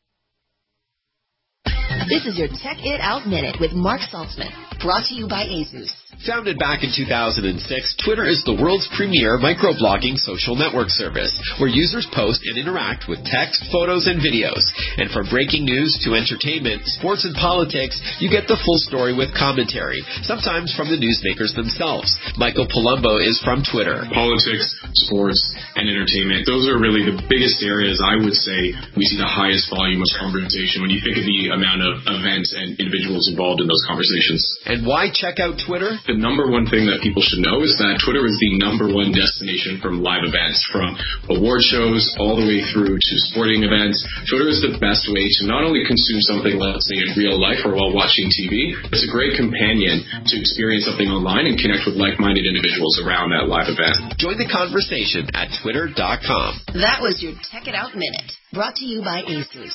This is your Check It Out Minute with Mark Saltzman, brought to you by ASUS. Founded back in two thousand six, Twitter is the world's premier microblogging social network service, where users post and interact with text, photos, and videos. And from breaking news to entertainment, sports, and politics, you get the full story with commentary, sometimes from the newsmakers themselves. Michael Palumbo is from Twitter. Politics, sports, and entertainment, those are really the biggest areas I would say we see the highest volume of conversation when you think of the amount of events and individuals involved in those conversations. And why check out Twitter? The number one thing that people should know is that Twitter is the number one destination from live events, from award shows all the way through to sporting events. Twitter is the best way to not only consume something, let's say, in real life or while watching T V, it's a great companion to experience something online and connect with like-minded individuals around that live event. Join the conversation at twitter dot com. That was your Check It Out Minute, brought to you by ASUS.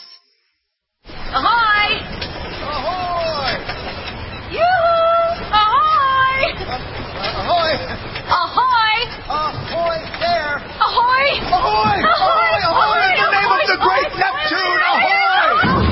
Ahoy! Ahoy! Yoo-hoo! Ahoy! Ahoy! Ahoy! Ahoy there! Ahoy! Ahoy! Ahoy! Ahoy! In the name of the great Neptune! Ahoy!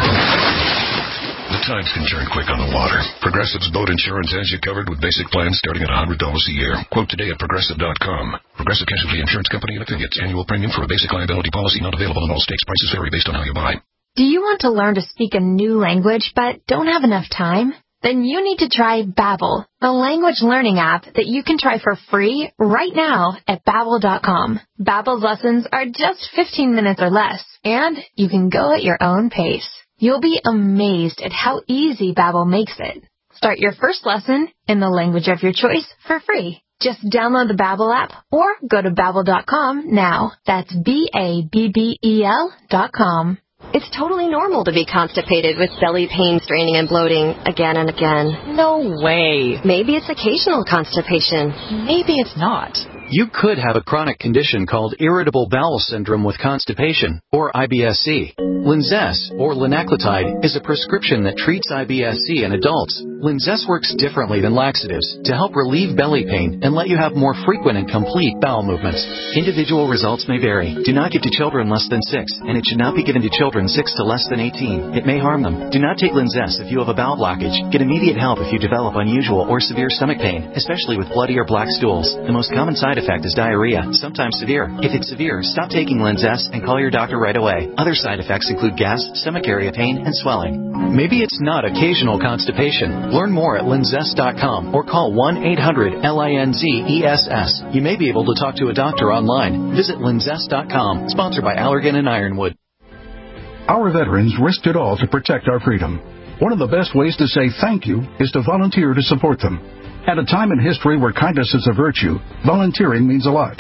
The times can turn quick on the water. Progressive's boat insurance has you covered with basic plans starting at one hundred dollars a year. Quote today at progressive dot com. Progressive Casualty Insurance Company and affiliates. Annual premium for a basic liability policy not available in all states. Prices vary based on how you buy. Do you want to learn to speak a new language but don't have enough time? Then you need to try Babbel, the language learning app that you can try for free right now at babbel dot com. Babbel's lessons are just fifteen minutes or less, and you can go at your own pace. You'll be amazed at how easy Babbel makes it. Start your first lesson in the language of your choice for free. Just download the Babbel app or go to babbel dot com now. That's B A B B E L dot com. It's totally normal to be constipated with belly pain, straining, and bloating again and again. No way. Maybe it's occasional constipation. Maybe it's not. You could have a chronic condition called irritable bowel syndrome with constipation, or I B S C. Linzess, or linaclotide, is a prescription that treats I B S C in adults. Linzess works differently than laxatives to help relieve belly pain and let you have more frequent and complete bowel movements. Individual results may vary. Do not give to children less than six, and it should not be given to children six to less than eighteen. It may harm them. Do not take Linzess if you have a bowel blockage. Get immediate help if you develop unusual or severe stomach pain, especially with bloody or black stools. The most common side effect is diarrhea, sometimes severe. If it's severe, stop taking Linzess and call your doctor right away. Other side effects include gas, stomach area pain, and swelling. Maybe it's not occasional constipation. Learn more at linzess dot com or call one eight hundred L I N Z E S S. You may be able to talk to a doctor online. Visit linzess dot com. Sponsored by Allergan and Ironwood. Our veterans risked it all to protect our freedom. One of the best ways to say thank you is to volunteer to support them. At a time in history where kindness is a virtue, volunteering means a lot.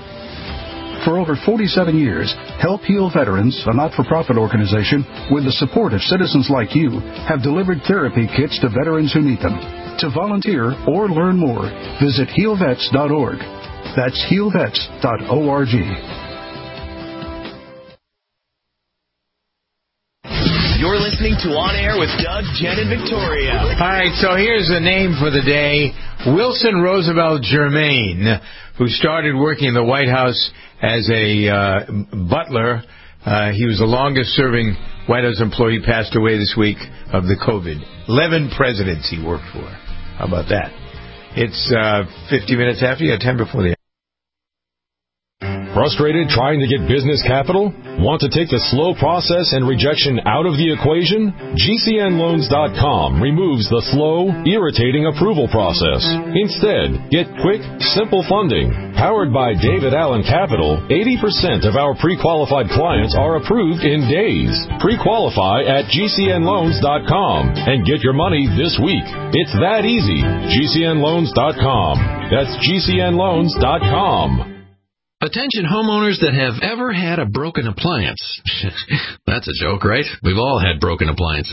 For over forty-seven years, Help Heal Veterans, a not-for-profit organization, with the support of citizens like you, have delivered therapy kits to veterans who need them. To volunteer or learn more, visit heal vets dot org. That's heal vets dot org. You're listening to On Air with Doug, Jen, and Victoria. All right, so here's the name for the day. Wilson Roosevelt Germain, who started working in the White House as a uh, butler. Uh, he was the longest-serving White House employee, passed away this week of the COVID. Eleven presidents he worked for. How about that? It's uh, fifty minutes after. You got ten before the Frustrated trying to get business capital? Want to take the slow process and rejection out of the equation? G C N loans dot com removes the slow, irritating approval process. Instead, get quick, simple funding. Powered by David Allen Capital, eighty percent of our pre-qualified clients are approved in days. Pre-qualify at G C N loans dot com and get your money this week. It's that easy. G C N loans dot com. That's G C N loans dot com. Attention homeowners that have ever had a broken appliance. That's a joke, right? We've all had broken appliances.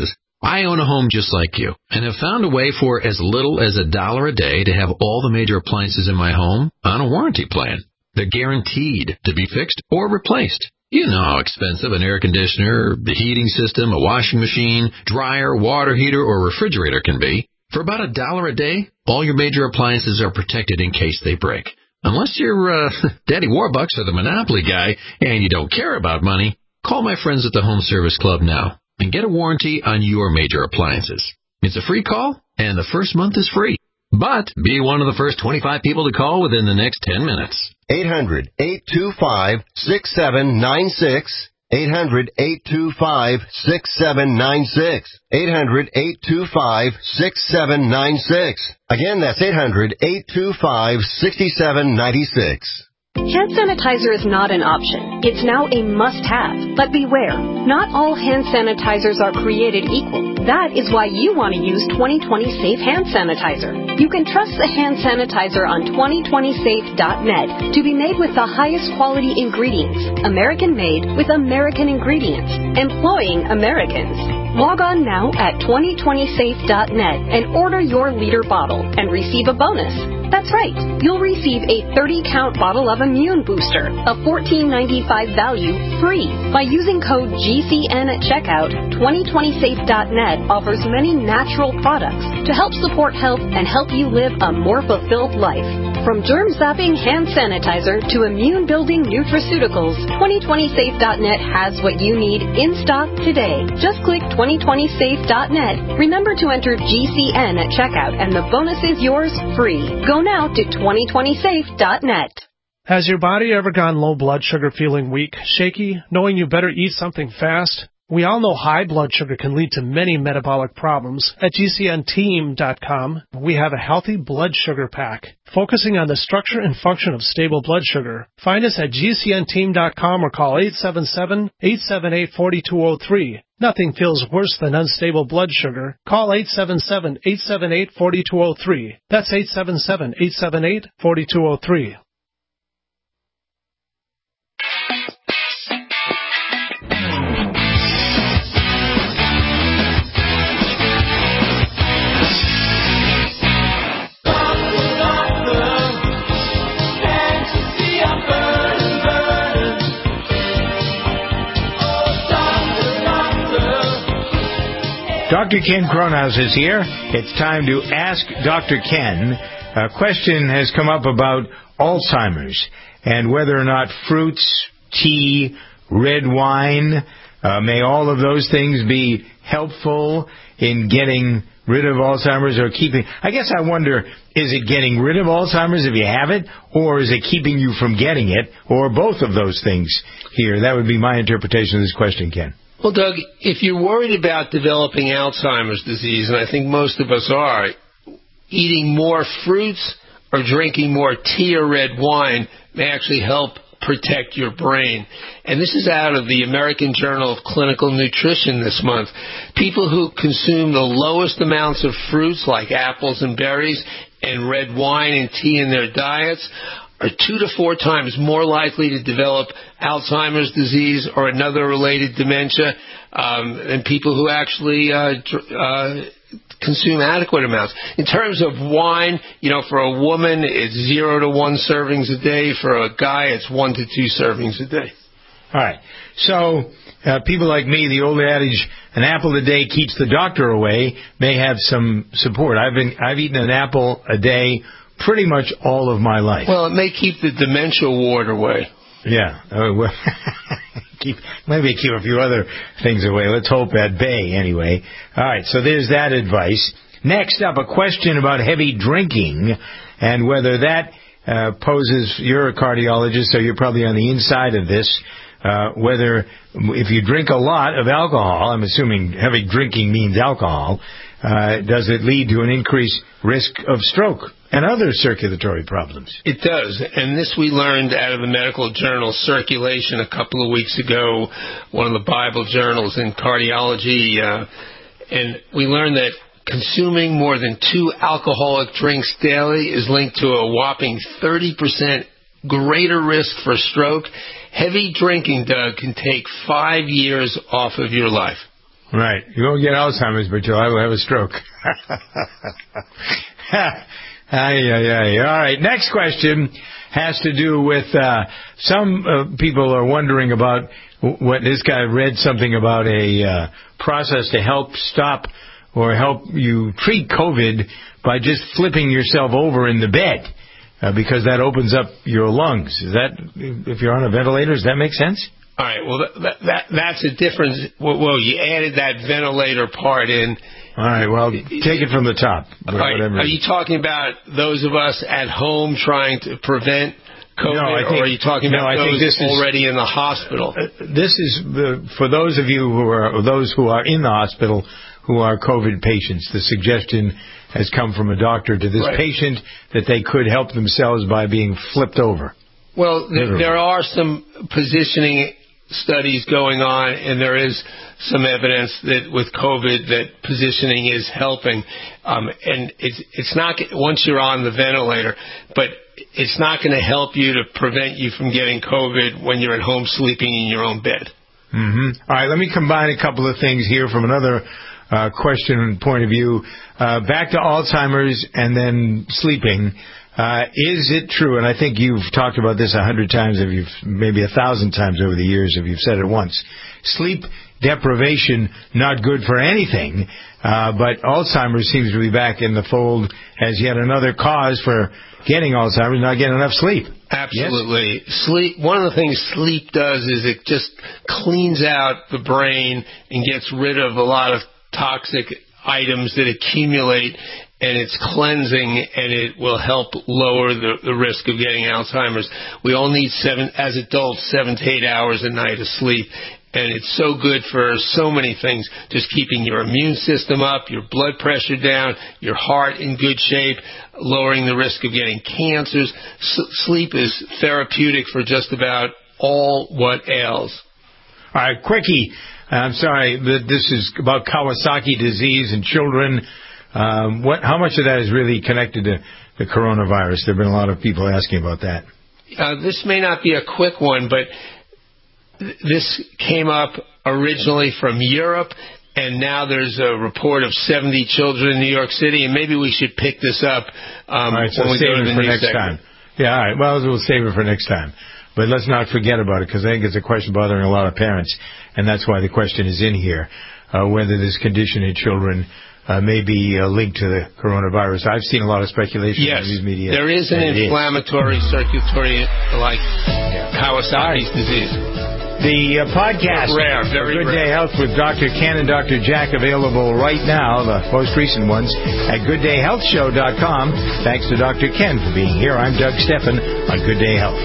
I own a home just like you and have found a way for as little as a dollar a day to have all the major appliances in my home on a warranty plan. They're guaranteed to be fixed or replaced. You know how expensive an air conditioner, the heating system, a washing machine, dryer, water heater, or refrigerator can be. For about a dollar a day, all your major appliances are protected in case they break. Unless you're uh, Daddy Warbucks or the Monopoly guy and you don't care about money, call my friends at the Home Service Club now and get a warranty on your major appliances. It's a free call, and the first month is free. But be one of the first twenty-five people to call within the next ten minutes. eight hundred, eight two five, six seven nine six. eight hundred, eight two five, six seven nine six. eight hundred, eight two five, six seven nine six. Again, that's eight hundred, eight two five, six seven nine six. Hand sanitizer is not an option. It's now a must-have. But beware, not all hand sanitizers are created equal. That is why you want to use twenty twenty Safe Hand Sanitizer. You can trust the hand sanitizer on twenty twenty safe dot net to be made with the highest quality ingredients, American-made with American ingredients, employing Americans. Log on now at twenty twenty safe dot net and order your liter bottle and receive a bonus. That's right, you'll receive a thirty count bottle of Immune Booster, a fourteen ninety-five value, free. By using code G C N at checkout, twenty twenty safe dot net offers many natural products to help support health and help you live a more fulfilled life. From germ-zapping hand sanitizer to immune-building nutraceuticals, twenty twenty safe dot net has what you need in stock today. Just click twenty twenty safe dot net. Remember to enter G C N at checkout and the bonus is yours free. Go now to twenty twenty safe dot net. Has your body ever gone low blood sugar, feeling weak, shaky, knowing you better eat something fast? We all know high blood sugar can lead to many metabolic problems. At G C N team dot com, we have a healthy blood sugar pack, focusing on the structure and function of stable blood sugar. Find us at G C N team dot com or call eight seven seven, eight seven eight, four two zero three. Nothing feels worse than unstable blood sugar. Call eight seven seven, eight seven eight, four two zero three. That's eight seven seven, eight seven eight, four two zero three. Doctor Ken Kronhaus is here. It's time to ask Doctor Ken. A question has come up about Alzheimer's and whether or not fruits, tea, red wine, uh, may all of those things be helpful in getting rid of Alzheimer's or keeping... I guess I wonder, is it getting rid of Alzheimer's if you have it, or is it keeping you from getting it, or both of those things here? That would be my interpretation of this question, Ken. Well, Doug, if you're worried about developing Alzheimer's disease, and I think most of us are, eating more fruits or drinking more tea or red wine may actually help protect your brain. And this is out of the American Journal of Clinical Nutrition this month. People who consume the lowest amounts of fruits like apples and berries and red wine and tea in their diets are two to four times more likely to develop Alzheimer's disease or another related dementia um, than people who actually uh, uh, consume adequate amounts. In terms of wine, you know, for a woman, it's zero to one servings a day. For a guy, it's one to two servings a day. All right. So uh, people like me, the old adage, an apple a day keeps the doctor away, may have some support. I've been I've eaten an apple a day pretty much all of my life. Well, it may keep the dementia ward away. Yeah. Uh, well, keep, maybe keep a few other things away. Let's hope at bay, anyway. All right, so there's that advice. Next up, a question about heavy drinking and whether that uh, poses... You're a cardiologist, so you're probably on the inside of this. Uh, whether if you drink a lot of alcohol, I'm assuming heavy drinking means alcohol, uh, does it lead to an increased risk of stroke and other circulatory problems? It does, and this we learned out of the medical journal Circulation a couple of weeks ago, one of the Bible journals in cardiology, uh, and we learned that consuming more than two alcoholic drinks daily is linked to a whopping thirty percent greater risk for stroke. Heavy drinking, Doug, can take five years off of your life. Right. You won't get Alzheimer's, but you'll have a stroke. Ay, ay, ay. All right. Next question has to do with uh, some uh, people are wondering about what this guy read something about a uh, process to help stop or help you treat COVID by just flipping yourself over in the bed uh, because that opens up your lungs. Is that, if you're on a ventilator, does that make sense? All right. Well, that, that that's a difference. Well, you added that ventilator part in. All right. Well, take it from the top. Right. Are you talking about those of us at home trying to prevent COVID, no, I think, or are you talking no, about I those think this already is, in the hospital? Uh, this is uh, for those of you who are those who are in the hospital who are COVID patients. The suggestion has come from a doctor to this right. patient that they could help themselves by being flipped over. Well, th- there are some positioning studies going on, and there is some evidence that with COVID that positioning is helping. Um, and it's it's not once you're on the ventilator, but it's not going to help you to prevent you from getting COVID when you're at home sleeping in your own bed. Mm-hmm. All right, let me combine a couple of things here from another uh, question and point of view. Uh, back to Alzheimer's and then sleeping. Uh, is it true, and I think you've talked about this a hundred times, if you've maybe a thousand times over the years, if you've said it once, sleep deprivation not good for anything, uh, but Alzheimer's seems to be back in the fold as yet another cause for getting Alzheimer's, not getting enough sleep. Absolutely. Yes? Sleep. One of the things sleep does is it just cleans out the brain and gets rid of a lot of toxic items that accumulate, and it's cleansing, and it will help lower the, the risk of getting Alzheimer's. We all need seven, as adults, seven to eight hours a night of sleep, and it's so good for so many things, just keeping your immune system up, your blood pressure down, your heart in good shape, lowering the risk of getting cancers. S- sleep is therapeutic for just about all what ails. All right, quickie. I'm sorry, but this is about Kawasaki disease in children. Um, what? How much of that is really connected to the coronavirus? There have been a lot of people asking about that. Uh, this may not be a quick one, but th- this came up originally from Europe, and now there's a report of seventy children in New York City, and maybe we should pick this up um, all right, so when we save go to it the for next next segment. time. Yeah, all right. Well, we'll save it for next time. But let's not forget about it, because I think it's a question bothering a lot of parents, and that's why the question is in here, uh, whether this condition in children uh, may be uh, linked to the coronavirus. I've seen a lot of speculation yes, in these media. There is an inflammatory is. circulatory, like yeah. Kawasaki's disease. The uh, podcast, rare, very Good rare. Day Health with Doctor Ken and Doctor Jack, available right now, the most recent ones, at good day health show dot com. Thanks to Doctor Ken for being here. I'm Doug Steffen on Good Day Health.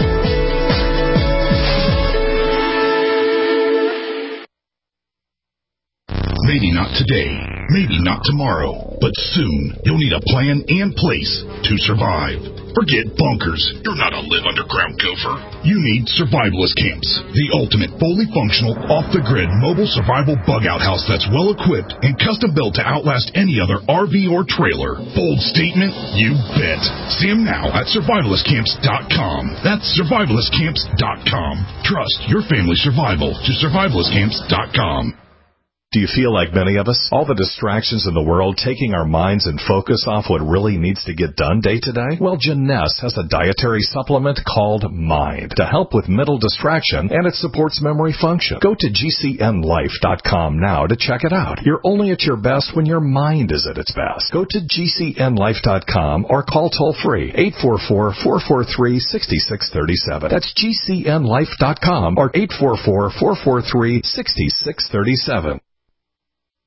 Maybe not today, maybe not tomorrow, but soon you'll need a plan and place to survive. Forget bunkers. You're not a live underground gopher. You need survivalist camps, the ultimate fully functional, off-the-grid mobile survival bug-out house that's well-equipped and custom-built to outlast any other R V or trailer. Bold statement? You bet. See them now at survivalist camps dot com. That's survivalist camps dot com. Trust your family's survival to survivalist camps dot com. Do you feel like many of us? All the distractions in the world taking our minds and focus off what really needs to get done day to day? Well, Jeunesse has a dietary supplement called Mind to help with mental distraction, and it supports memory function. Go to G C N life dot com now to check it out. You're only at your best when your mind is at its best. Go to G C N life dot com or call toll-free eight four four, four four three, six six three seven. That's G C N life dot com or eight four four, four four three, six six three seven.